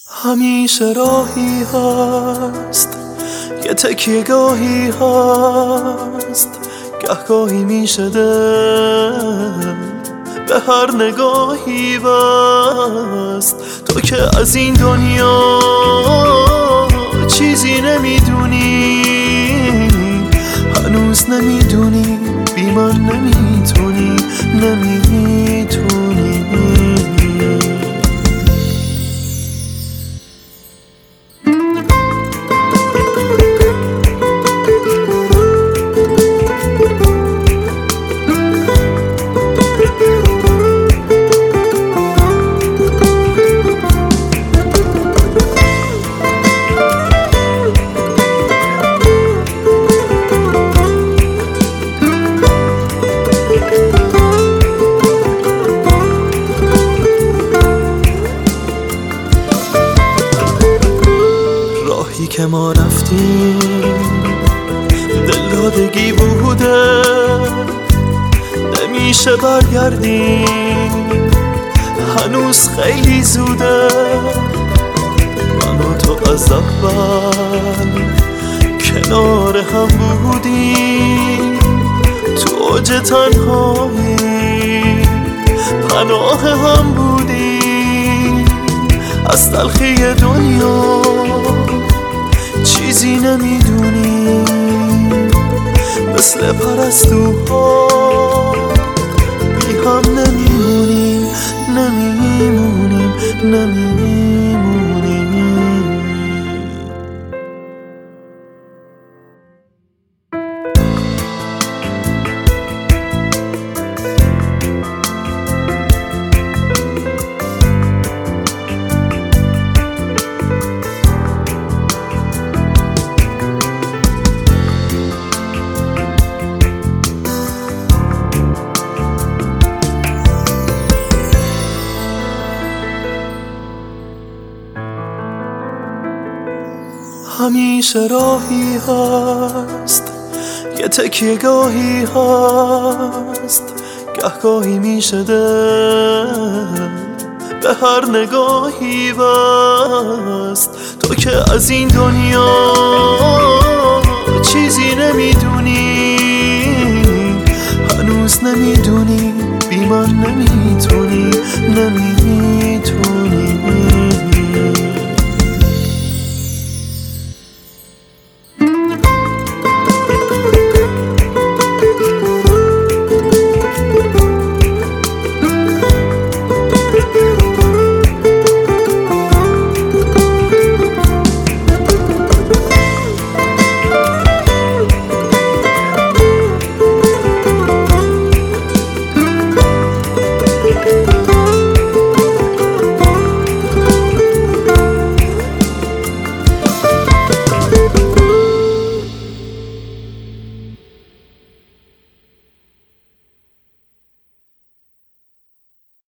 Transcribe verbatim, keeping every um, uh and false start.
همیشه راهی هست، یه تکیه گاهی هست، گهگاهی میشه دل به هر نگاهی بست. تو که از این دنیا چیزی نمیدونی، هنوز نمیدونی بی من نمیتونی نمیتونی. راهی که ما رفتیم دلدادگی بوده، نمیشه برگردیم، هنوز خیلی زوده. من و تو از اول کنار هم بودیم، تو اوج تنهایی پناه هم بودیم. از تلخی دنیا چیزی نمیدونی، مثل پرستوها بی هم نمیمونیم نمیمونیم نمیمونیم. همیشه راهی هست، یه تکیه گاهی هست، گهگاهی میشه دل به هر نگاهی بست. تو که از این دنیا چیزی نمیدونی، هنوز نمیدونی بی من نمیتونی نمیتونی.